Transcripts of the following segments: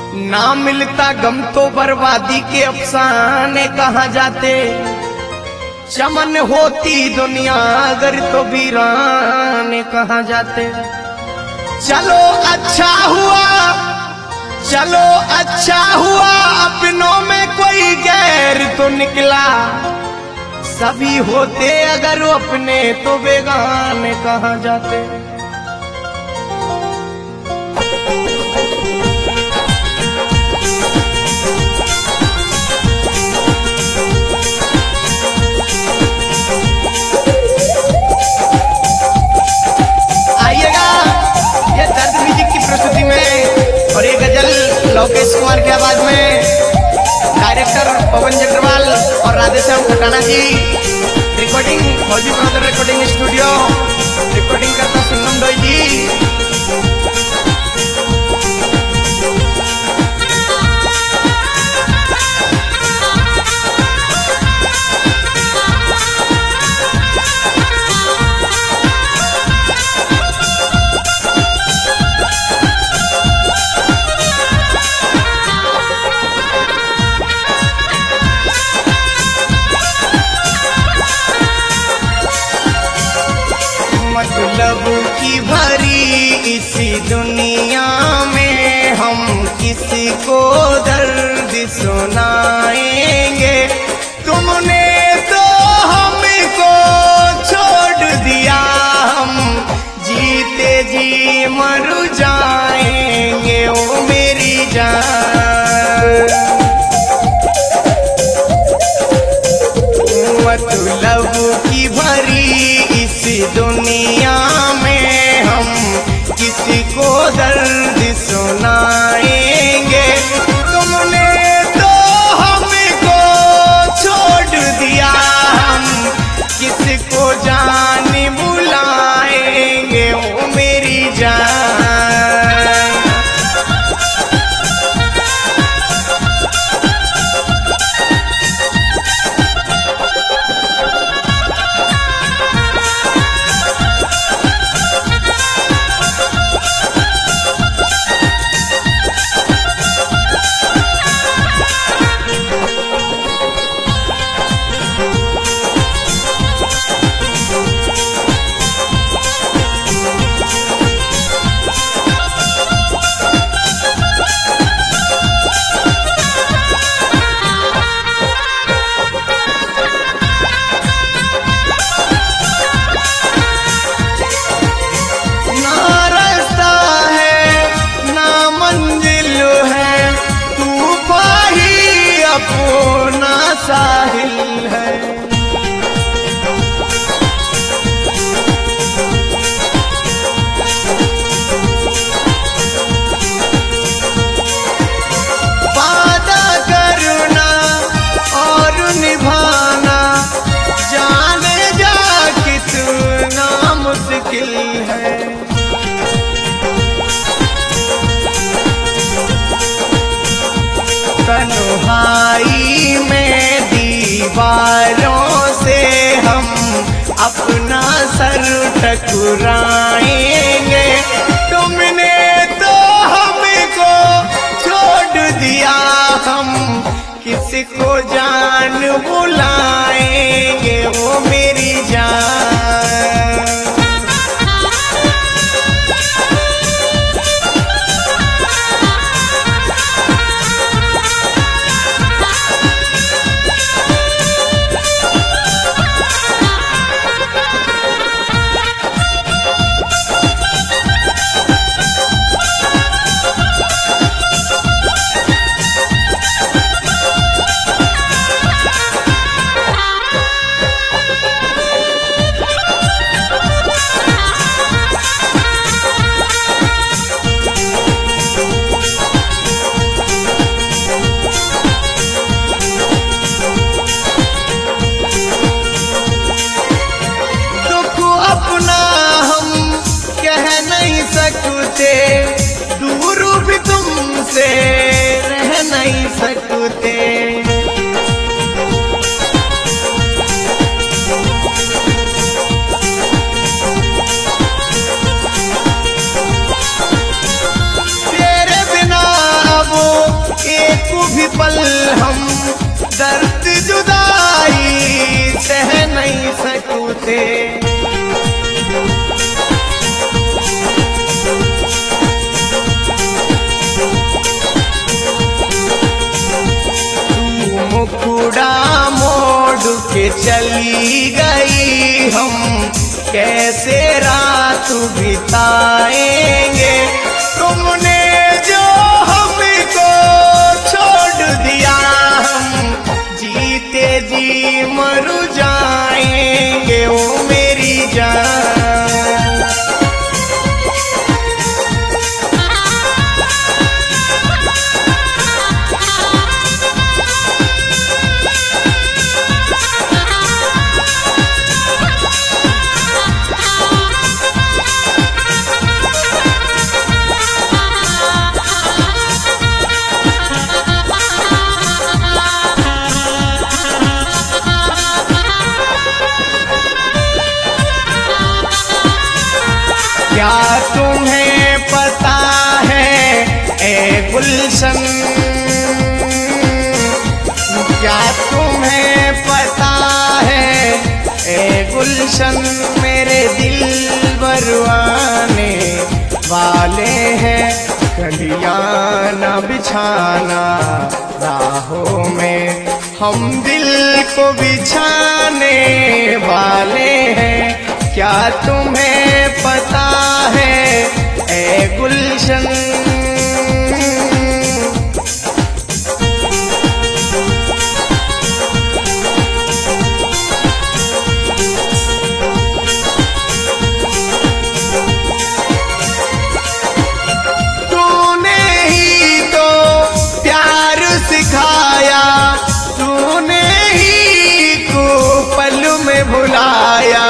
ना मिलता गम तो बर्बादी के अफसाने कहाँ जाते। चमन होती दुनिया अगर तो वीराने कहाँ जाते। चलो अच्छा हुआ, चलो अच्छा हुआ, अपनों में कोई गैर तो निकला। सभी होते अगर वो अपने तो बेगाने कहाँ जाते। और ये गजल लोकेश कुमार की आवाज में डायरेक्टर पवन जग्रवाल और राधेश्याम खटाना जी। रिकॉर्डिंग फौजी ब्रदर रिकॉर्डिंग स्टूडियो, रिकॉर्डिंग करता सुनम डोई जी। मतलब की भरी इसी दुनिया में हम किसी को दर्द सुनाएंगे। तुमने तो हमको छोड़ दिया, हम जीते जी मर जाएंगे ओ मेरी जान। मतलब की भरी इस दुनिया में हम किसी को दर्द सुनाएंगे। तुमने तो हमको छोड़ दिया, हम किसको जान बुलाएंगे ओ मेरी जान। अपना साहिल है वादा करना और निभाना, जाने जा कितना मुश्किल है। तन्हाई में दीवारों से हम अपना सर टकराएंगे। तुमने तो हमको छोड़ दिया, हम किसको जान बुलाएंगे वो मेरी जान। से। तू मुखड़ा मोड़ के चली गई, हम कैसे रात बिताएंगे। तुमने जो हमको छोड़ दिया, हम जीते जी मर जाएंगे ओ मेरी जान। क्या तुम्हें पता है ए गुलशन, क्या तुम्हें पता है ए गुलशन, मेरे दिल बरवाने वाले हैं। कलियां न बिछाना राहों में, हम दिल को बिछाने वाले हैं। क्या तुम्हें पता है ए गुलशन। तूने ही तो प्यार सिखाया, तूने ही को पल में भुलाया।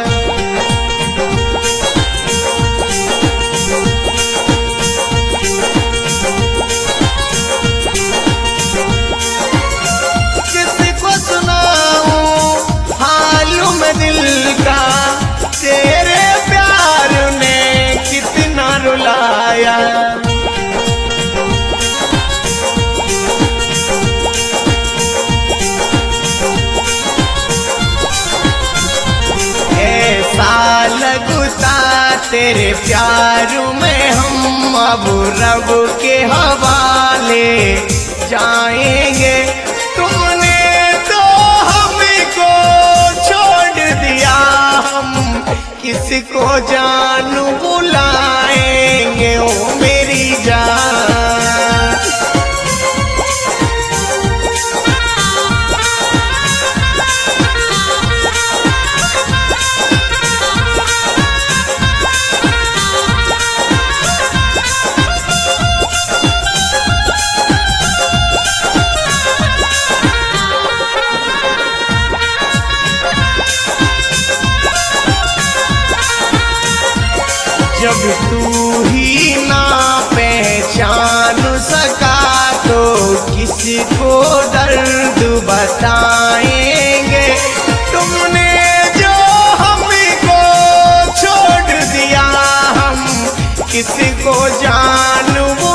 तेरे प्यार ने कितना रुलाया। ऐसा लगता तेरे प्यार में हम अब रब के हवाले जाएंगे। तुमने तो हमको छोड़ दिया, हम किसको जानू बुलाएंगे ओ मेरी जान। जब तू ही ना पहचान सका तो किसको दर्द बताएंगे। तुमने जो हमको छोड़ दिया, हम किसको जानू